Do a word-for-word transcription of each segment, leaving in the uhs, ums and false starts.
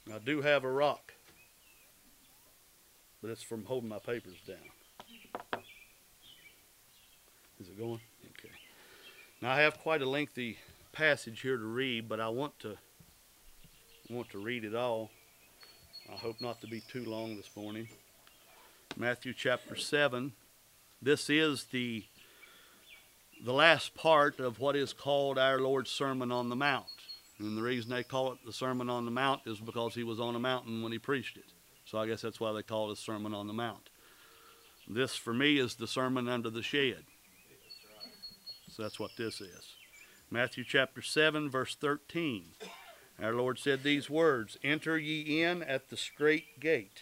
I do have a rock, but it's from holding my papers down. Is it going? Okay. Now I have quite a lengthy passage here to read, but I want to want to read it all. I hope not to be too long this morning. Matthew chapter seven. This is the the last part of what is called our Lord's Sermon on the Mount. And the reason they call it the Sermon on the Mount is because he was on a mountain when he preached it. So I guess that's why they call it a Sermon on the Mount. This, for me, is the Sermon under the Shed. So that's what this is. Matthew chapter seven, verse thirteen. Our Lord said these words, "Enter ye in at the strait gate.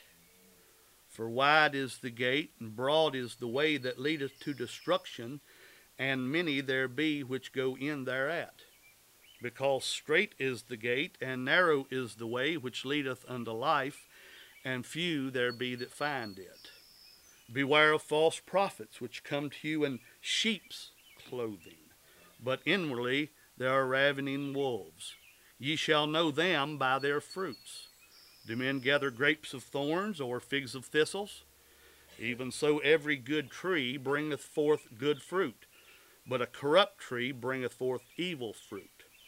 For wide is the gate, and broad is the way that leadeth to destruction, and many there be which go in thereat. Because strait is the gate, and narrow is the way which leadeth unto life, and few there be that find it. Beware of false prophets, which come to you in sheep's clothing, but inwardly they are ravening wolves. Ye shall know them by their fruits. Do men gather grapes of thorns, or figs of thistles? Even so every good tree bringeth forth good fruit, but a corrupt tree bringeth forth evil fruit.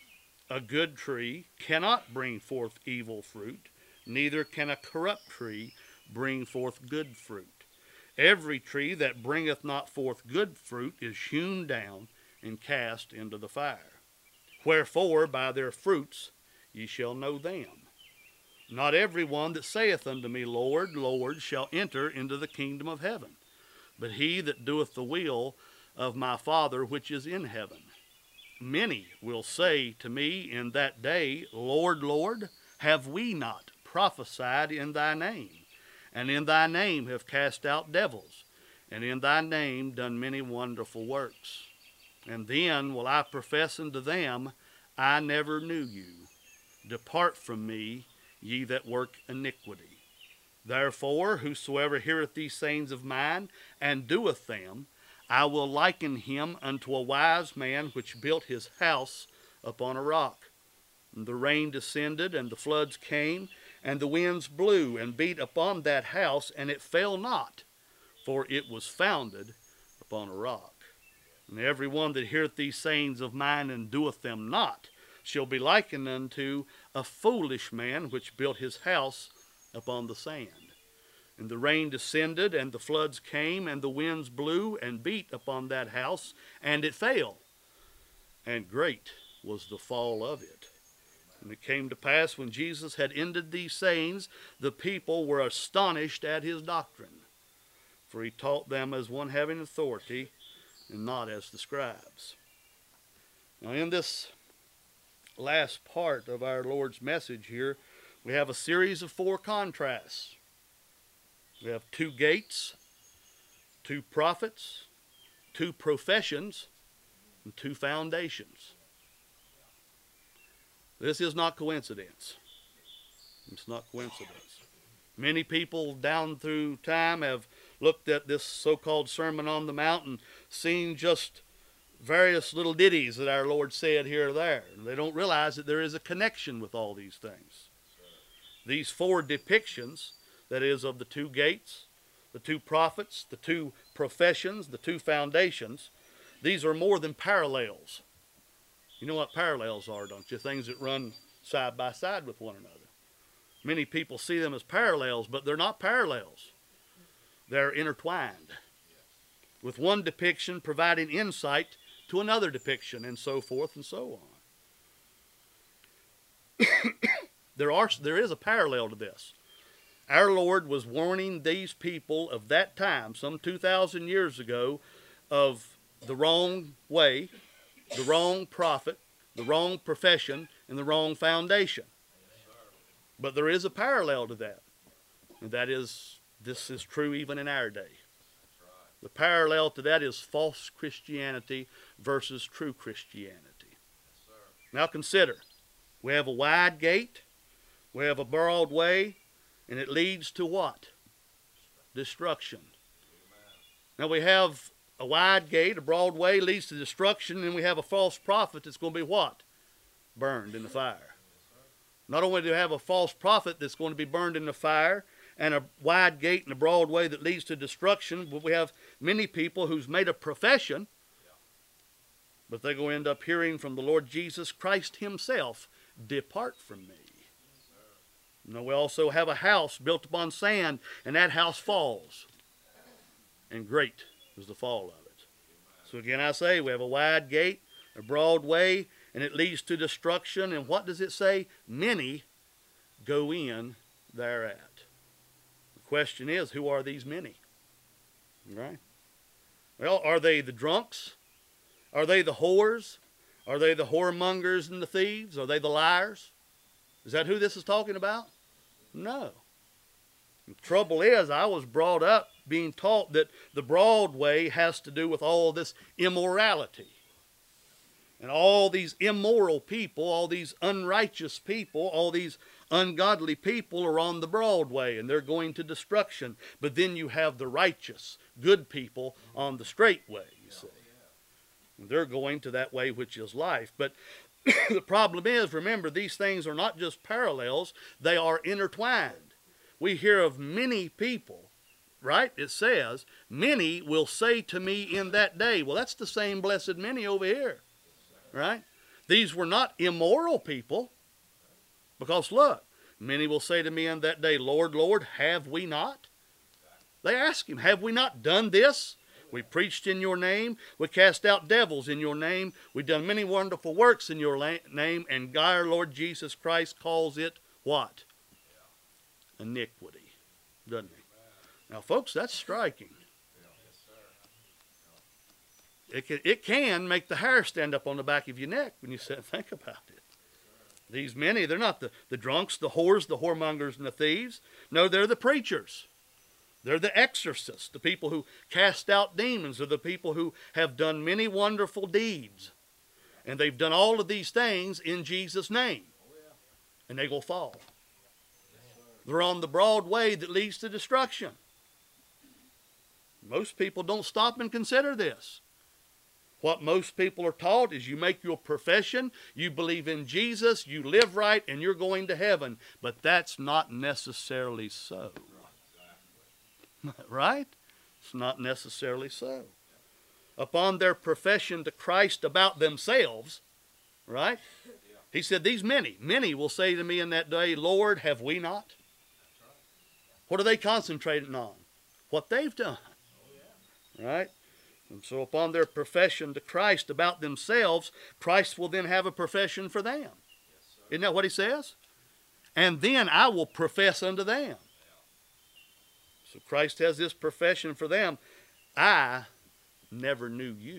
A good tree cannot bring forth evil fruit, neither can a corrupt tree bring forth good fruit. Every tree that bringeth not forth good fruit is hewn down and cast into the fire. Wherefore by their fruits ye shall know them. Not every one that saith unto me, Lord, Lord, shall enter into the kingdom of heaven, but he that doeth the will of my Father which is in heaven. Many will say to me in that day, Lord, Lord, have we not prophesied in thy name, and in thy name have cast out devils, and in thy name done many wonderful works? And then will I profess unto them, I never knew you. Depart from me, ye that work iniquity. Therefore, whosoever heareth these sayings of mine, and doeth them, I will liken him unto a wise man which built his house upon a rock. And the rain descended, and the floods came, and the winds blew, and beat upon that house, and it fell not, for it was founded upon a rock. And every one that heareth these sayings of mine, and doeth them not, shall be likened unto a foolish man which built his house upon the sand. And the rain descended, and the floods came, and the winds blew, and beat upon that house, and it fell. And great was the fall of it. And it came to pass, when Jesus had ended these sayings, the people were astonished at his doctrine. For he taught them as one having authority, and not as the scribes." Now in this last part of our Lord's message here, we have a series of four contrasts. We have two gates, two prophets, two professions, and two foundations. This is not coincidence. It's not coincidence. Many people down through time have looked at this so-called Sermon on the Mount and seen just various little ditties that our Lord said here or there. And they don't realize that there is a connection with all these things. These four depictions, that is, of the two gates, the two prophets, the two professions, the two foundations, these are more than parallels. You know what parallels are, don't you? Things that run side by side with one another. Many people see them as parallels, but they're not parallels. They're intertwined, with one depiction providing insight to another depiction, and so forth and so on. there are, there is a parallel to this. Our Lord was warning these people of that time, some two thousand years ago, of the wrong way, the wrong prophet, the wrong profession, and the wrong foundation. But there is a parallel to that. And that is, this is true even in our day. The parallel to that is false Christianity versus true Christianity. Now consider, we have a wide gate, we have a broad way, and it leads to what? Destruction. Now we have a wide gate, a broad way leads to destruction, and we have a false prophet that's going to be what? Burned in the fire. Not only do we have a false prophet that's going to be burned in the fire, and a wide gate and a broad way that leads to destruction, but we have many people who's made a profession, but they're going to end up hearing from the Lord Jesus Christ himself, "Depart from me." You know, we also have a house built upon sand, and that house falls. And great is the fall of it. So again, I say, we have a wide gate, a broad way, and it leads to destruction. And what does it say? Many go in thereat. The question is, who are these many? Right? Well, are they the drunks? Are they the whores? Are they the whoremongers and the thieves? Are they the liars? Is that who this is talking about? No. The trouble is, I was brought up being taught that the broad way has to do with all this immorality. And all these immoral people, all these unrighteous people, all these ungodly people are on the broad way, and they're going to destruction. But then you have the righteous, good people on the straight way, you see. And they're going to that way which is life. But the problem is, remember, these things are not just parallels, they are intertwined. We hear of many people, right? It says, many will say to me in that day. Well, that's the same blessed many over here, right? These were not immoral people, because look, many will say to me in that day, Lord, Lord, have we not? They ask him, have we not done this? We preached in your name. We cast out devils in your name. We've done many wonderful works in your name. And our Lord Jesus Christ calls it what? Iniquity. Doesn't he? Now, folks, that's striking. It can, it can make the hair stand up on the back of your neck when you sit and think about it. These many, they're not the, the drunks, the whores, the whoremongers, and the thieves. No, they're the preachers. They're the exorcists, the people who cast out demons. They're the people who have done many wonderful deeds. And they've done all of these things in Jesus' name. And they will fall. They're on the broad way that leads to destruction. Most people don't stop and consider this. What most people are taught is you make your profession, you believe in Jesus, you live right, and you're going to heaven. But that's not necessarily so. Right? It's not necessarily so. Upon their profession to Christ about themselves, right? He said, these many, many will say to me in that day, Lord, have we not? What are they concentrating on? What they've done. Right? And so upon their profession to Christ about themselves, Christ will then have a profession for them. Isn't that what he says? And then I will profess unto them. So Christ has this profession for them. I never knew you.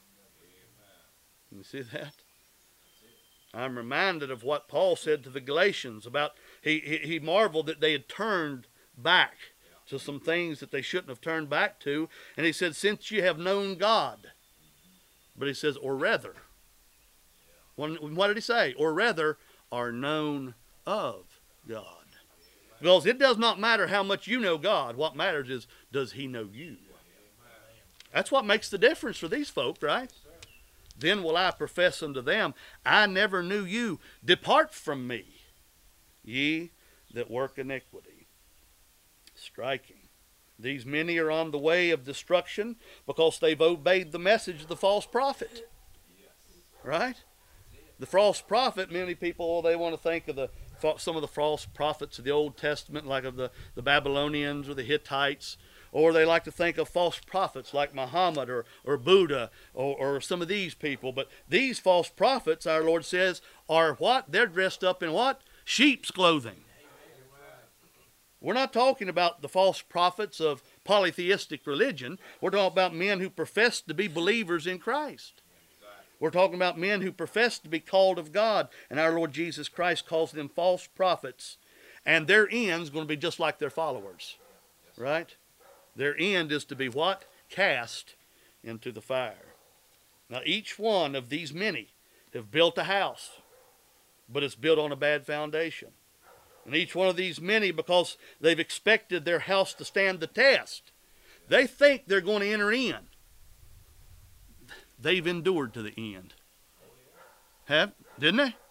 You see that? I'm reminded of what Paul said to the Galatians about, he, he, he marveled that they had turned back to some things that they shouldn't have turned back to. And he said, since you have known God. But he says, or rather. What did he say? Or rather, are known of God. Because it does not matter how much you know God. What matters is, does he know you? That's what makes the difference for these folk, right? Then will I profess unto them, I never knew you. Depart from me, ye that work iniquity. Striking. These many are on the way of destruction because they've obeyed the message of the false prophet. Right? The false prophet, many people, well, they want to think of the some of the false prophets of the Old Testament, like of the, the Babylonians or the Hittites, or they like to think of false prophets like Muhammad or, or Buddha or, or some of these people. But these false prophets, our Lord says, are what? They're dressed up in what? Sheep's clothing. We're not talking about the false prophets of polytheistic religion. We're talking about men who profess to be believers in Christ. We're talking about men who profess to be called of God. And our Lord Jesus Christ calls them false prophets. And their end's going to be just like their followers. Right? Their end is to be what? Cast into the fire. Now each one of these many have built a house. But it's built on a bad foundation. And each one of these many, because they've expected their house to stand the test, they think they're going to enter in. They've endured to the end. Have, didn't they?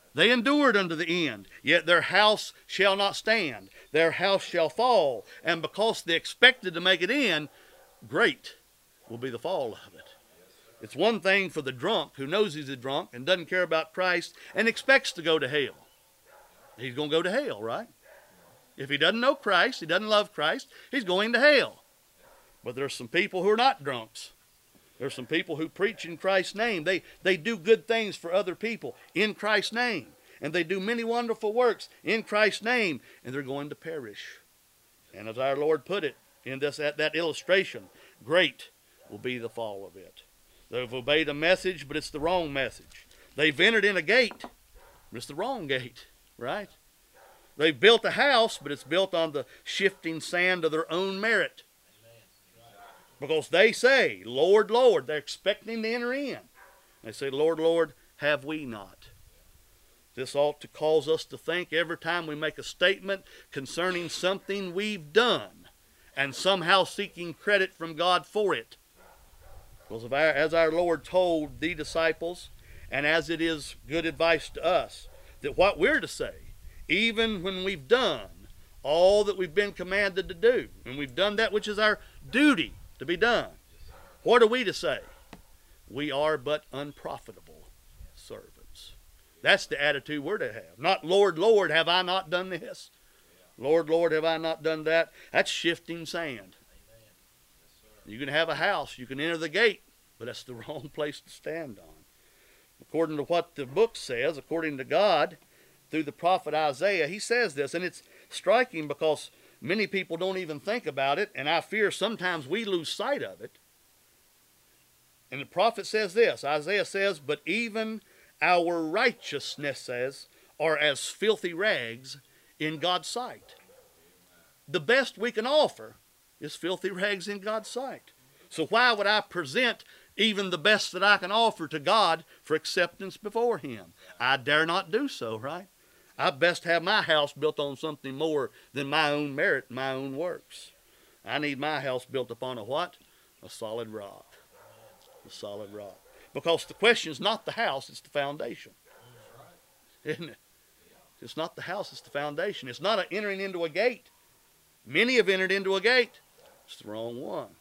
They endured unto the end, yet their house shall not stand. Their house shall fall. And because they expected to make it in, great will be the fall of it. It's one thing for the drunk who knows he's a drunk and doesn't care about Christ and expects to go to hell. He's going to go to hell, right? If he doesn't know Christ, he doesn't love Christ, he's going to hell. But there's some people who are not drunks. There's some people who preach in Christ's name. They, they do good things for other people in Christ's name. And they do many wonderful works in Christ's name. And they're going to perish. And as our Lord put it in this, that, that illustration, great will be the fall of it. They've obeyed a message, but it's the wrong message. They've entered in a gate, but it's the wrong gate, right? They've built a house, but it's built on the shifting sand of their own merit. Because they say, Lord, Lord. They're expecting to enter in. They say, Lord, Lord, have we not? This ought to cause us to think every time we make a statement concerning something we've done and somehow seeking credit from God for it. Because of our, as our Lord told the disciples, and as it is good advice to us, that what we're to say, even when we've done all that we've been commanded to do, and we've done that which is our duty to be done, what are we to say? We are but unprofitable servants. That's the attitude we're to have. Not, Lord, Lord, have I not done this? Lord, Lord, have I not done that? That's shifting sand. You can have a house, you can enter the gate, but that's the wrong place to stand on. According to what the book says, according to God, through the prophet Isaiah, he says this, and it's striking because many people don't even think about it, and I fear sometimes we lose sight of it. And the prophet says this, Isaiah says, but even our righteousnesses are as filthy rags in God's sight. The best we can offer is filthy rags in God's sight. So why would I present even the best that I can offer to God for acceptance before Him? I dare not do so, right? I best have my house built on something more than my own merit, my own works. I need my house built upon a what? A solid rock. A solid rock. Because the question is not the house, it's the foundation. Isn't it? It's not the house, it's the foundation. It's not a entering into a gate. Many have entered into a gate. It's the wrong one.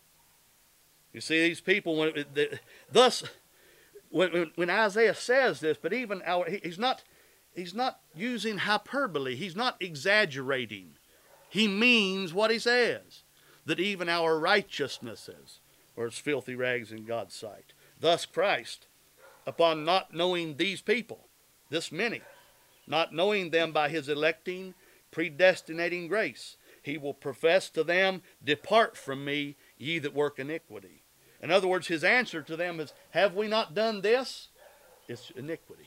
You see, these people, when it, the, thus, when, when Isaiah says this, but even our, he, he's not, he's not using hyperbole. He's not exaggerating. He means what he says, that even our righteousnesses are as filthy rags in God's sight. Thus Christ, upon not knowing these people, this many, not knowing them by his electing, predestinating grace, he will profess to them, depart from me, ye that work iniquity. In other words, his answer to them is, have we not done this? It's iniquity.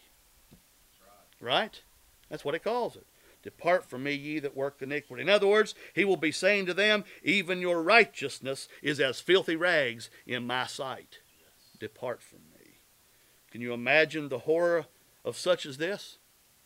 Right? That's what he calls it. Depart from me, ye that work iniquity. In other words, he will be saying to them, even your righteousness is as filthy rags in my sight. Depart from me. Can you imagine the horror of such as this?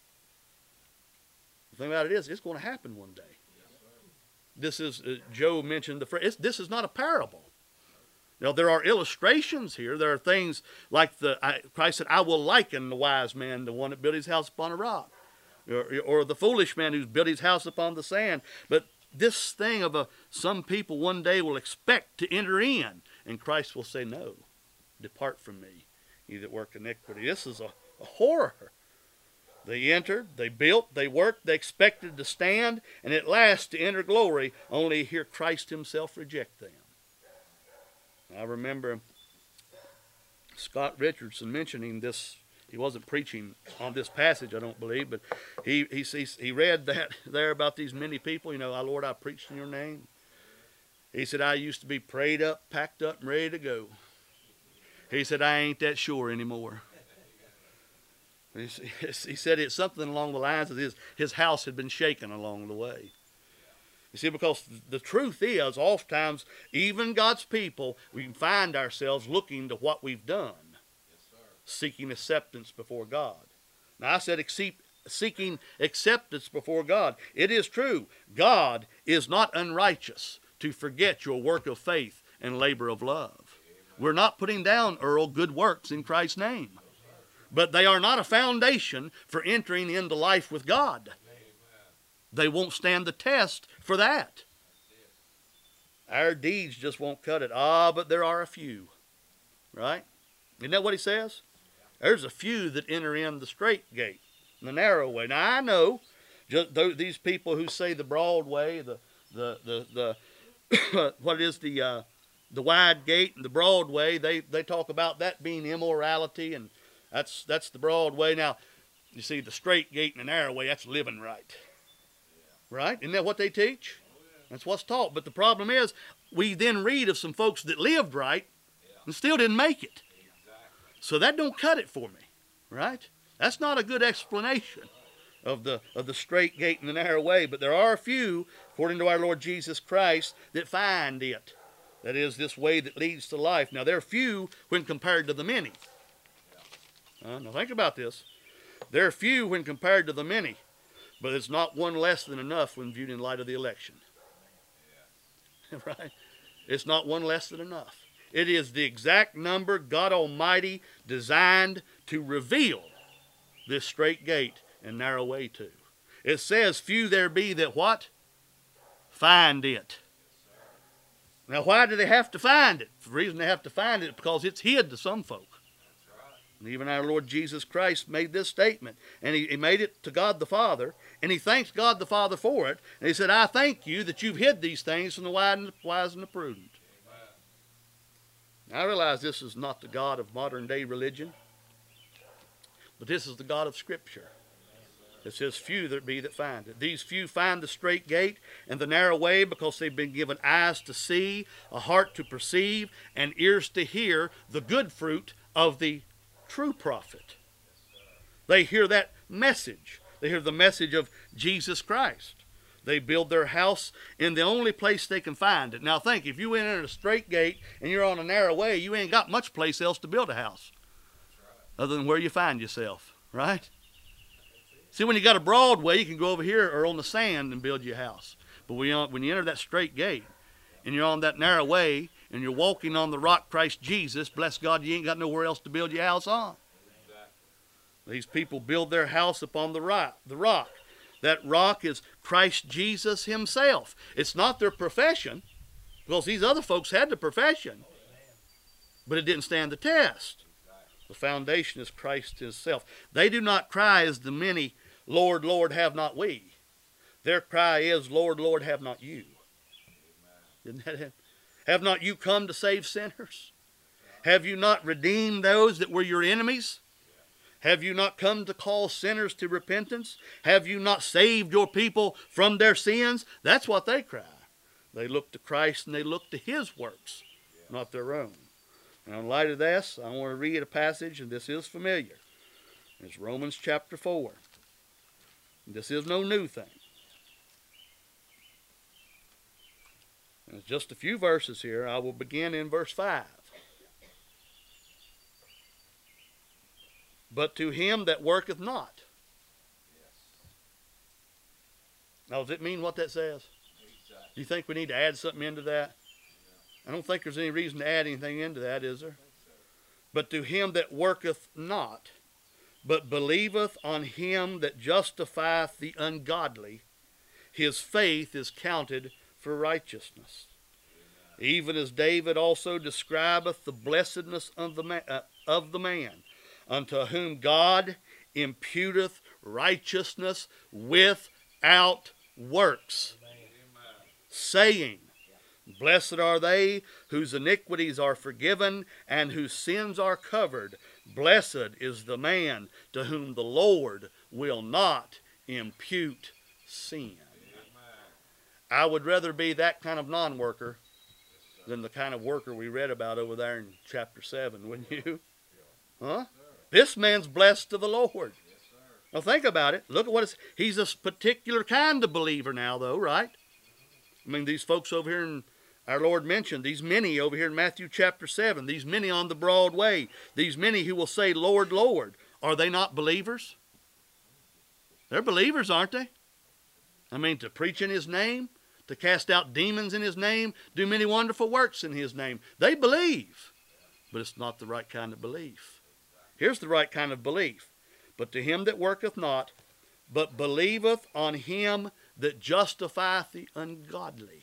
The thing about it is, it's going to happen one day. This is, uh, Joe mentioned the phrase, this is not a parable. Now, there are illustrations here. There are things like the I, Christ said, I will liken the wise man, the one that built his house upon a rock. Or, or the foolish man who's built his house upon the sand. But this thing of a, some people one day will expect to enter in, and Christ will say, no, depart from me, ye that work iniquity. This is a, a horror. They entered, they built, they worked, they expected to stand, and at last to enter glory, only to hear Christ himself reject them. I remember Scott Richardson mentioning this. He wasn't preaching on this passage, I don't believe, but he, he, he, he read that there about these many people. You know, our Lord, I preached in your name. He said, I used to be prayed up, packed up, and ready to go. He said, I ain't that sure anymore. He said it's something along the lines of his, his house had been shaken along the way. You see, because the truth is, oftentimes, even God's people, we can find ourselves looking to what we've done, yes, seeking acceptance before God. Now, I said seeking acceptance before God. It is true. God is not unrighteous to forget your work of faith and labor of love. We're not putting down, Earl, good works in Christ's name. But they are not a foundation for entering into life with God. They won't stand the test for that. Our deeds just won't cut it. Ah, but there are a few. Right? Isn't that what he says? There's a few that enter in the straight gate, the narrow way. Now I know just these people who say the broad way, the the the the what is the uh, the wide gate and the broad way. They they talk about that being immorality, and that's that's the broad way. Now you see the straight gate and the narrow way. That's living right. Right? Isn't that what they teach? That's what's taught. But the problem is, we then read of some folks that lived right and still didn't make it. So that don't cut it for me, right? That's not a good explanation of the of the straight gate and the narrow way. But there are a few, according to our Lord Jesus Christ, that find it. That is, this way that leads to life. Now, there are few when compared to the many. Uh, now, think about this. There are few when compared to the many. But it's not one less than enough when viewed in light of the election. Right? It's not one less than enough. It is the exact number God Almighty designed to reveal this straight gate and narrow way to. It says, few there be that what? Find it. Now, why do they have to find it? The reason they have to find it is because it's hid to some folk. And even our Lord Jesus Christ made this statement. And he, he made it to God the Father. And he thanks God the Father for it. And he said, I thank you that you've hid these things from the wise and the prudent. Now, I realize this is not the God of modern day religion. But this is the God of Scripture. It says, few there be that find it. These few find the straight gate and the narrow way because they've been given eyes to see, a heart to perceive, and ears to hear the good fruit of the true prophet. They hear that message. They hear the message of Jesus Christ. They build their house in the only place they can find it. Now think, if you went in a straight gate and you're on a narrow way, you ain't got much place else to build a house other than where you find yourself, right? See, when you got a broad way, you can go over here or on the sand and build your house. But when you, when you enter that straight gate and you're on that narrow way and you're walking on the rock Christ Jesus, bless God, you ain't got nowhere else to build your house on. These people build their house upon the rock. The rock. That rock is Christ Jesus himself. It's not their profession, because these other folks had the profession, but it didn't stand the test. The foundation is Christ himself. They do not cry as the many, Lord, Lord, have not we. Their cry is, Lord, Lord, have not you. Isn't that it? Have not you come to save sinners? Have you not redeemed those that were your enemies? Have you not come to call sinners to repentance? Have you not saved your people from their sins? That's what they cry. They look to Christ and they look to his works, not their own. And in light of this, I want to read a passage, and this is familiar. It's Romans chapter four. This is no new thing. There's just a few verses here. I will begin in verse five. But to him that worketh not. Now, does it mean what that says? Do you think we need to add something into that? I don't think there's any reason to add anything into that, is there? But to him that worketh not, but believeth on him that justifieth the ungodly, his faith is counted for righteousness. Even as David also describeth the blessedness of the man, uh, of the man unto whom God imputeth righteousness without works, saying, Blessed are they whose iniquities are forgiven and whose sins are covered. Blessed is the man to whom the Lord will not impute sin. I would rather be that kind of non-worker than the kind of worker we read about over there in chapter seven, wouldn't you? Huh? This man's blessed of the Lord. Now think about it. Look at what it's, he's a particular kind of believer now, though, right? I mean, these folks over here, in, our Lord mentioned, these many over here in Matthew chapter seven, these many on the broad way, these many who will say, Lord, Lord. Are they not believers? They're believers, aren't they? I mean, to preach in his name, to cast out demons in his name, do many wonderful works in his name. They believe, but it's not the right kind of belief. Here's the right kind of belief. But to him that worketh not, but believeth on him that justifieth the ungodly.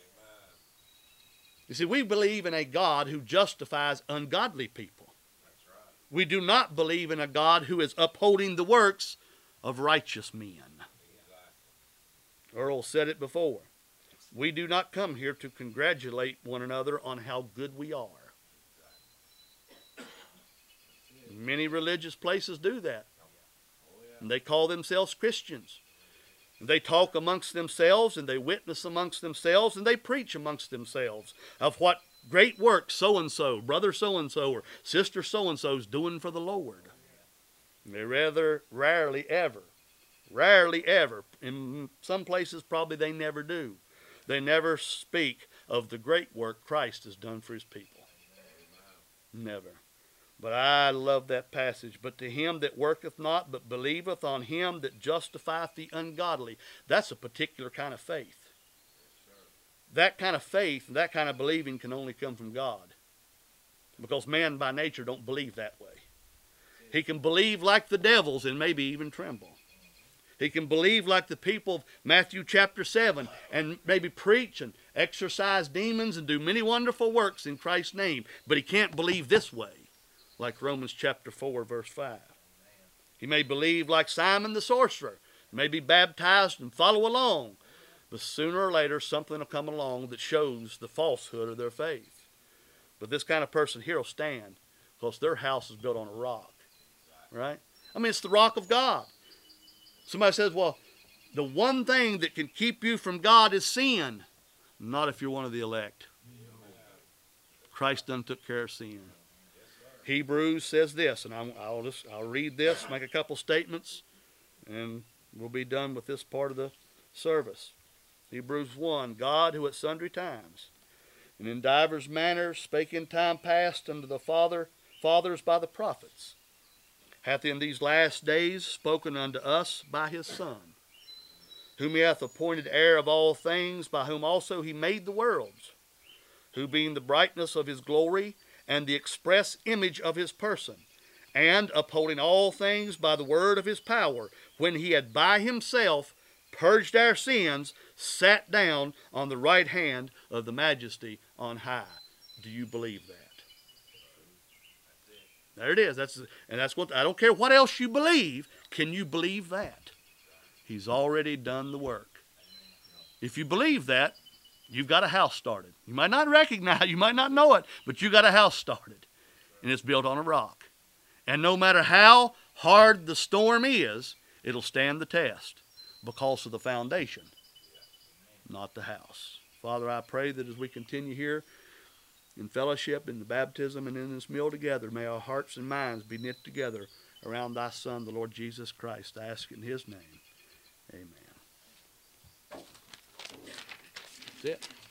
You see, we believe in a God who justifies ungodly people. That's right. We do not believe in a God who is upholding the works of righteous men. Exactly. Earl said it before. We do not come here to congratulate one another on how good we are. Many religious places do that. And they call themselves Christians. And they talk amongst themselves, and they witness amongst themselves, and they preach amongst themselves of what great work so-and-so, brother so-and-so, or sister so-and-so is doing for the Lord. And they rather rarely ever, rarely ever, in some places probably they never do, they never speak of the great work Christ has done for his people. Never. But I love that passage. But to him that worketh not, but believeth on him that justifieth the ungodly. That's a particular kind of faith. That kind of faith, that kind of believing can only come from God. Because man by nature don't believe that way. He can believe like the devils and maybe even tremble. He can believe like the people of Matthew chapter seven and maybe preach and exorcise demons and do many wonderful works in Christ's name. But he can't believe this way. Like Romans chapter four, verse five. He may believe like Simon the sorcerer. He may be baptized and follow along. But sooner or later, something will come along that shows the falsehood of their faith. But this kind of person here will stand because their house is built on a rock. Right? I mean, it's the rock of God. Somebody says, well, the one thing that can keep you from God is sin. Not if you're one of the elect. Christ done took care of sin. Hebrews says this, and I'm, I'll just I'll read this, make a couple statements, and we'll be done with this part of the service. Hebrews one, God who at sundry times and in divers manners spake in time past unto the father, fathers by the prophets, hath in these last days spoken unto us by his Son, whom he hath appointed heir of all things, by whom also he made the worlds, who being the brightness of his glory, and the express image of his person, and upholding all things by the word of his power, when he had by himself purged our sins, sat down on the right hand of the majesty on high. Do you believe that? There it is. That's and that's what I don't care what else you believe. Can you believe that? He's already done the work. If you believe that, you've got a house started. You might not recognize, you might not know it, but you got a house started. And it's built on a rock. And no matter how hard the storm is, it'll stand the test because of the foundation, not the house. Father, I pray that as we continue here in fellowship, in the baptism, and in this meal together, may our hearts and minds be knit together around thy Son, the Lord Jesus Christ. I ask it in his name. Amen. That's it.